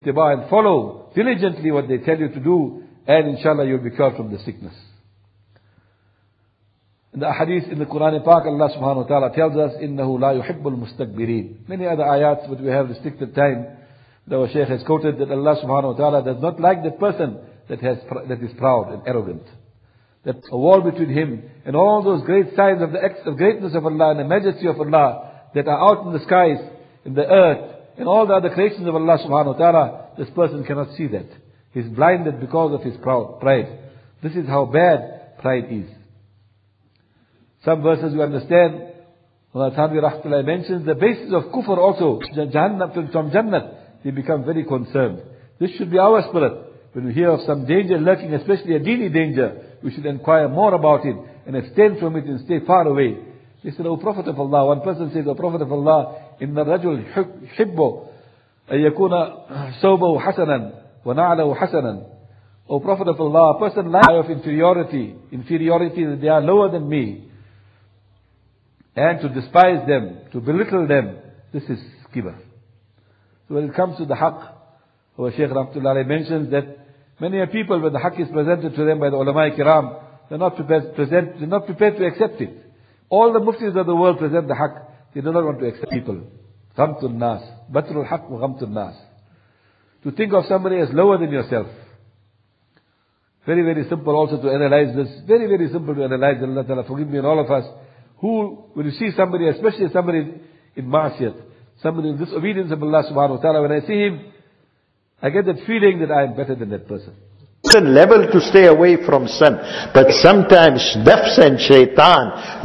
and follow diligently what they tell you to do, and inshallah you'll be cured from the sickness. In the hadith in the Quran Pak, Allah subhanahu wa ta'ala tells us, إِنَّهُ لَا يُحِبُّ الْمُسْتَكْبِرِينَ. Many other ayats, but we have restricted time. Our Shaykh has quoted that Allah subhanahu wa ta'ala does not like the person that is proud and arrogant. That a wall between him and all those great signs of the acts of greatness of Allah and the majesty of Allah that are out in the skies, in the earth, and all the other creations of Allah subhanahu wa ta'ala, this person cannot see that. He's blinded because of his pride. This is how bad pride is. Some verses we understand, Allah Tanvi Rahmatullah mentions the basis of kufr also, from Jannat, they become very concerned. This should be our spirit. When we hear of some danger lurking, especially a deeny danger, we should inquire more about it and abstain from it and stay far away. They said, O Prophet of Allah, one person says, O Prophet of Allah, Inna rajul hibbo ayyakuna sawbahu hasanan wa na'lahu hasanan. O Prophet of Allah, a person likes of inferiority that they are lower than me, and to despise them, to belittle them, this is kibr. So when it comes to the haqq, our Shaykh Rahmatullah mentions that many people, when the haqq is presented to them by the ulama kiram, they're not prepared to accept it. All the muftis of the world present the haqq, they do not want to accept people. Ghamtul nas, batrul haqq wa ghamtul nas. To think of somebody as lower than yourself. Very, very simple also to analyze this. Very, very simple to analyze. Allah Ta'ala forgive me and all of us. Who, when you see somebody, especially somebody in ma'asiyat, somebody in disobedience of Allah subhanahu wa ta'ala, when I see him, I get that feeling that I am better than that person. Level to stay away from sin. But sometimes nafs and shaitan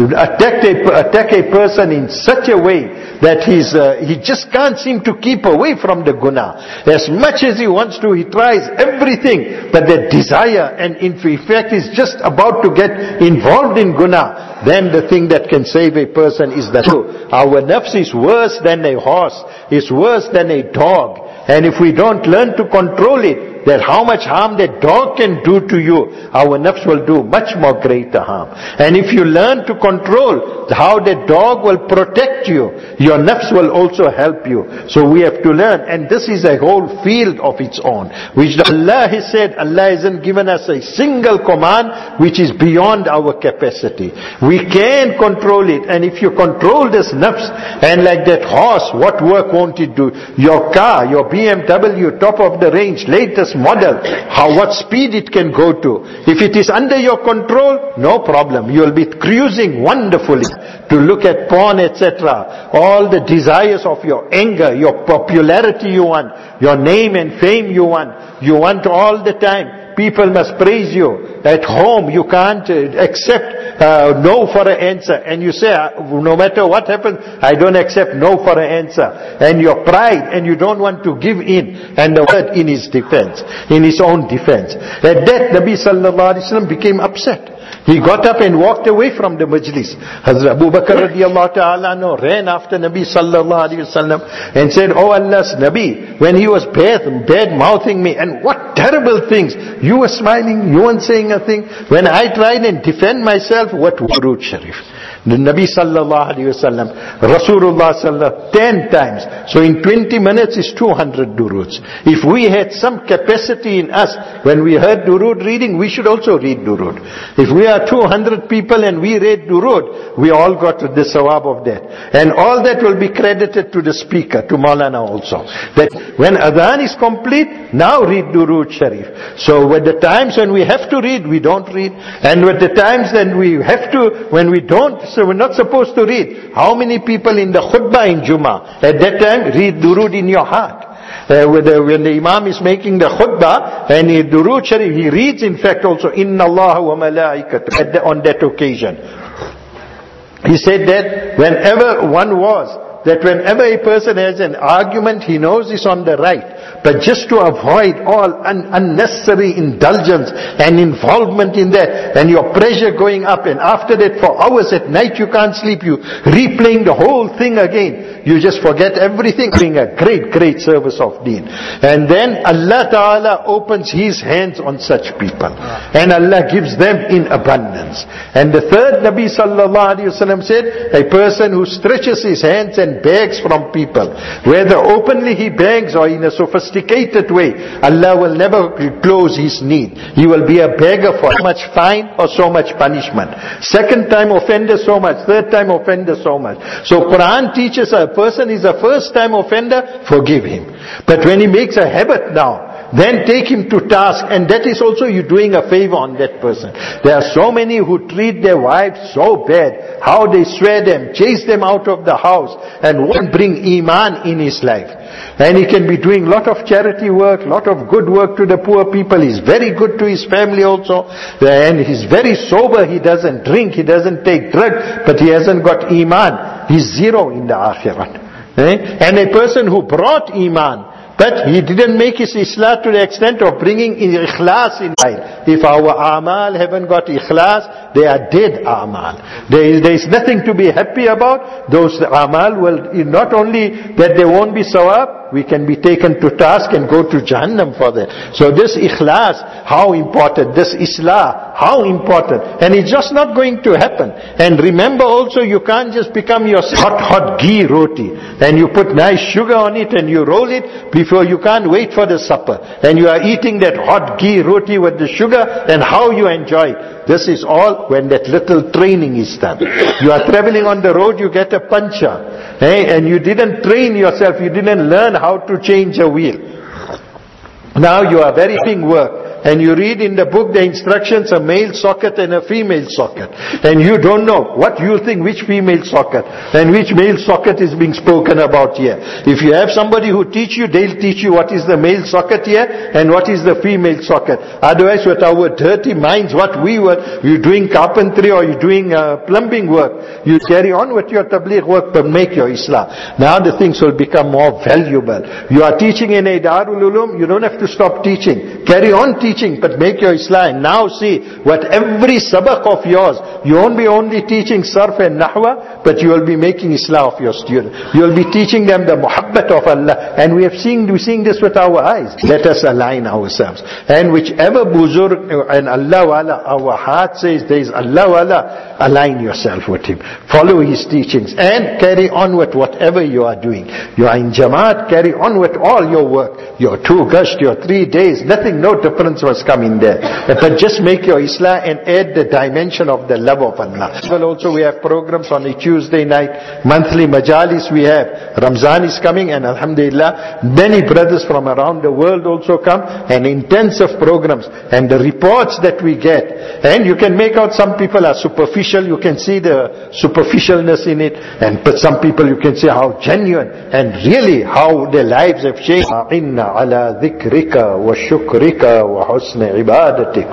attack a person in such a way that he just can't seem to keep away from the guna. As much as he wants to, he tries everything, but the desire and in fact is just about to get involved in guna. Then the thing that can save a person is that our nafs is worse than a horse, is worse than a dog. And if we don't learn to control it, that how much harm that dog can do to you, our nafs will do much more greater harm. And if you learn to control how that dog will protect you, your nafs will also help you. So we have to learn, and this is a whole field of its own, which Allah has said, Allah hasn't given us a single command which is beyond our capacity. We can control it, and if you control this nafs, and like that horse, what work won't it do? Your car, your BMW, top of the range, latest model, what speed it can go to. If it is under your control, no problem. You will be cruising wonderfully. To look at porn, etc. All the desires of your anger, your popularity you want, your name and fame you want all the time. People must praise you. At home, you can't accept no for an answer. And you say, no matter what happens, I don't accept no for an answer. And your pride, and you don't want to give in. And the word in his defense, in his own defense. At that, Nabi sallallahu alaihi wasallam became upset. He got up and walked away from the majlis. Hazrat Abu Bakr radiallahu ta'ala ran after Nabi sallallahu alayhi wasallam and said, Oh Allah's Nabi, when he was bad mouthing me, and what terrible things, you were smiling, you weren't saying a thing. When I tried and defend myself, what durood sharif? The Nabi sallallahu alayhi wasallam, Rasulullah sallallahu 10 times. So in 20 minutes is 200 duroods. If we had some capacity in us, when we heard durood reading, we should also read durood. If we are 200 people and we read durood, we all got the sawab of that. And all that will be credited to the speaker, to Maulana also. That when adhan is complete, now read durood sharif. So with the times when we have to read, we don't read. And with the times when we have to, when we don't, so we're not supposed to read. How many people in the khutbah in Jummah, at that time, read durood in your heart? When the Imam is making the khutbah, and he durood sharif, he reads in fact also, Inna Allah wa malaikatu, on that occasion. He said that whenever a person has an argument, he knows he's on the right. But just to avoid all unnecessary indulgence and involvement in that, and your pressure going up, and after that for hours at night you can't sleep, you replaying the whole thing again, you just forget everything, doing a great, great service of deen. And then Allah Ta'ala opens His hands on such people, and Allah gives them in abundance. hands. And the third Nabi sallallahu alaihi wasallam said, a person who stretches his hands and begs from people, whether openly he begs or in a sophisticated way, Allah will never close his need. He will be a beggar for so much fine or so much punishment. Second time offender so much, third time offender so much. So Quran teaches a person is a first time offender, forgive him. But when he makes a habit now, then take him to task, and that is also you doing a favor on that person. There are so many who treat their wives so bad, how they swear them, chase them out of the house, and won't bring iman in his life. And he can be doing lot of charity work, lot of good work to the poor people. He's very good to his family also, and he's very sober. He doesn't drink, he doesn't take drug, but he hasn't got iman. He's zero in the akhirat. And a person who brought iman, but he didn't make his Islah to the extent of bringing ikhlas in life. If our amal haven't got ikhlas, they are dead amal. There is nothing to be happy about. Those amal will, not only that they won't be sawab, we can be taken to task and go to Jahannam for that. So this ikhlas, how important. This Islah, how important. And it's just not going to happen. And remember also, you can't just become your hot ghee roti, and you put nice sugar on it and you roll it. Before you can't wait for the supper, and you are eating that hot ghee roti with the sugar, and how you enjoy it. This is all when that little training is done. You are traveling on the road, you get a puncture, and you didn't train yourself, you didn't learn how to change a wheel. Now you are very doing work, and you read in the book the instructions, a male socket and a female socket, and you don't know what you think, which female socket and which male socket is being spoken about here. If you have somebody who teach you, they'll teach you what is the male socket here and what is the female socket. Otherwise, with our dirty minds, what we were, you're doing carpentry or you're doing plumbing work, you carry on with your tabligh work, but make your Islah. Now the things will become more valuable. You are teaching in a Darul Ulum, you don't have to stop teaching. Carry on teaching, but make your Islah. And now see, what every sabak of yours, you won't be only teaching sarf and nahwa, but you will be making Islah of your students. You will be teaching them the muhabbat of Allah. And we're seeing this with our eyes. Let us align ourselves. And whichever buzurg and Allah wala, our heart says there is Allah wala, align yourself with him. Follow his teachings and carry on with whatever you are doing. You are in Jamaat, carry on with all your work. Your 2 gasht, your 3 days, nothing, no difference was coming there. But just make your Islah and add the dimension of the love of Allah. Well, also we have programs on a Tuesday night, monthly majalis we have. Ramzan is coming, and alhamdulillah, many brothers from around the world also come, and intensive programs, and the reports that we get. And you can make out some people are superficial, you can see the superficialness in it, and but some people you can see how genuine and really how their lives have changed. Inna ala dhikrika wa shukrika wa husni ibadatik.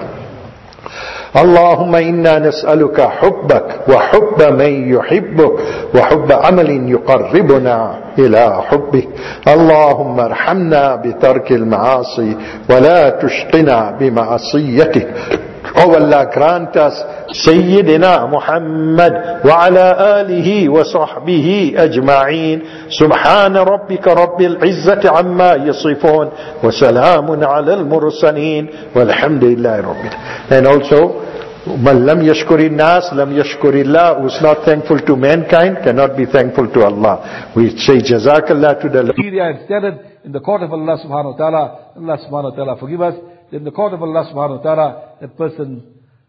اللهم إنا نسألك حبك وحب من يحبك وحب عمل يقربنا إلى حبك. اللهم ارحمنا بترك المعاصي ولا تشقنا بمعصيتك. Oh Allah, grant us Sayyidina Muhammad wa ala alihi wa sahbihi ajma'in. Subhana rabbika rabbil izzati amma yasifun wa salamun ala al-mursalin walhamdulillahi rabbil. And also, Man lam yashkuri nas, lam yashkuri Allah. Who's not thankful to mankind cannot be thankful to Allah. We say Jazakallah to the and standard in the court of Allah subhanahu wa ta'ala. Allah subhanahu wa ta'ala forgive us. In the court of Allah subhanahu wa ta'ala, that person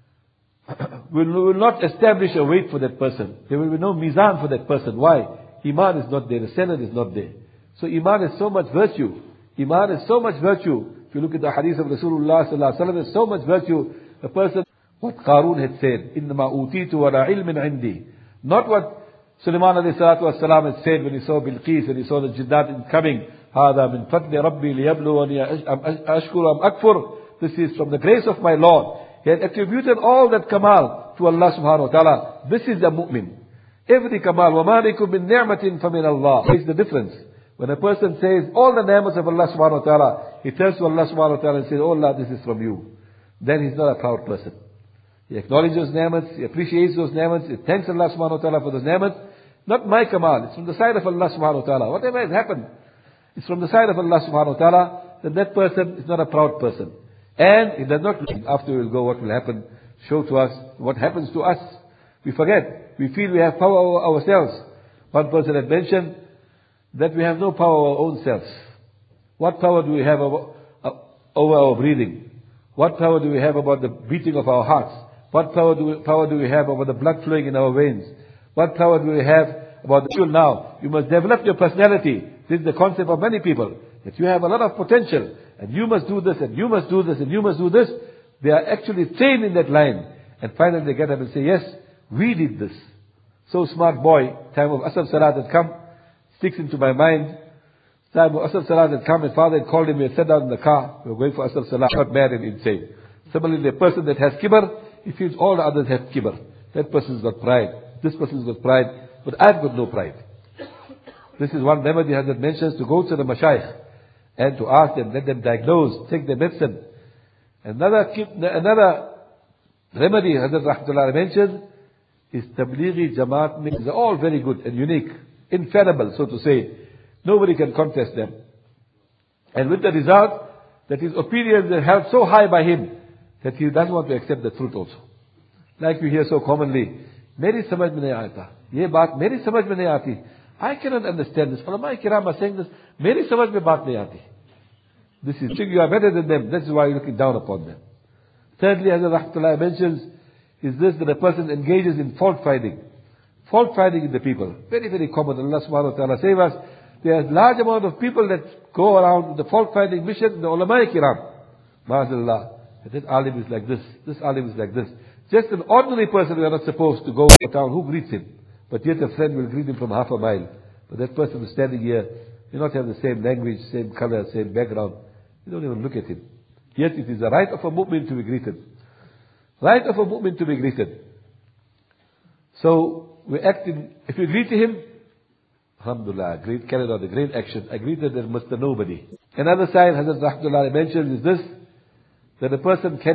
will not establish a weight for that person. There will be no mizan for that person. Why? Iman is not there. The standard is not there. So Iman is so much virtue. Iman is so much virtue. If you look at the hadith of Rasulullah sallallahu alaihi wasallam, there's so much virtue. A person, what Qarun had said, إِنَّمَا أُوتِيتُ وَلَا عِلْمٍ عِنْدِي. Not what Sulaiman alayhi salatu wasalam had said when he saw Bilqis, when he saw the Jinnat coming. هَذَا مِنْ فَضْلِ رَبِّي لِيَبْلُوَنِي أَشْكُرُ أَمْ أَكْفُرُ. This is from the grace of my Lord. He had attributed all that kamal to Allah subhanahu wa ta'ala. This is the mu'min. Every kamal, وَمَا لِكُم مِّن نِعْمَةٍ فَمِنَ اللَّهِ. What is the difference? When a person says all the ni'mas of Allah subhanahu wa ta'ala, he turns to Allah subhanahu wa ta'ala and says, oh Allah, this is from you. Then he's not a proud person. He acknowledges those ni'mas, he appreciates those ni'mas, he thanks Allah subhanahu wa ta'ala for those ni'mas. Not my kamal, it's from the side of Allah subhanahu wa ta'ala. Whatever has happened, it's from the side of Allah subhanahu wa ta'ala. Then that person is not a proud person. And he does not, after he will go, what will happen? show to us what happens to us. We forget. We feel we have power over ourselves. One person had mentioned that we have no power over our own selves. What power do we have over our breathing? What power do we have about the beating of our hearts? What power do we have over the blood flowing in our veins? What power do we have about the fuel now? You must develop your personality. This is the concept of many people. That you have a lot of potential. And you must do this, and you must do this, and you must do this. They are actually trained in that line. And finally they get up and say, yes, we did this. So smart boy, time of Asr Salat had come, sticks into my mind. Time of Asr Salat had come, and father had called him, we had sat down in the car, we were going for Asr Salat, not mad and insane. Similarly, the person that has kibr, he feels all the others have kibr. That person's got pride. This person's got pride, but I've got no pride. This is one remedy Hazrat mentions, to go to the mashayikh and to ask them, let them diagnose, take their medicine. Another remedy Hazrat Rahmatullah mentioned is Tablighi Jamaat meetings. They're all very good and unique, infallible, so to say. Nobody can contest them. And with the result that his opinions are held so high by him that he doesn't want to accept the truth also. Like we hear so commonly, Meri samajh mein nahi aata. Ye baat meri samajh mein nahi aati. I cannot understand this. Ulama kiram are saying this. Meri samajh mein baat nahi aati. This is, you are better than them. This is why you're looking down upon them. Thirdly, as Rahmatullah mentions, is this, that a person engages in fault finding. Fault finding in the people. Very, very common. Allah subhanahu wa ta'ala save us. There is a large amount of people that go around with the fault finding mission, the ulama kiram. Ma'azallah. This alim is like this. This alim is like this. Just an ordinary person we are not supposed to go to town. Who greets him? But yet a friend will greet him from half a mile. But that person who's standing here may not have the same language, same color, same background. You don't even look at him. Yet it is the right of a mu'min to be greeted. Right of a mu'min to be greeted. So, we act in, if you greet him, alhamdulillah, carried out the great action. I greeted Mr. Nobody. Another sign Hazrat Rahmatullah mentions is this, that a person can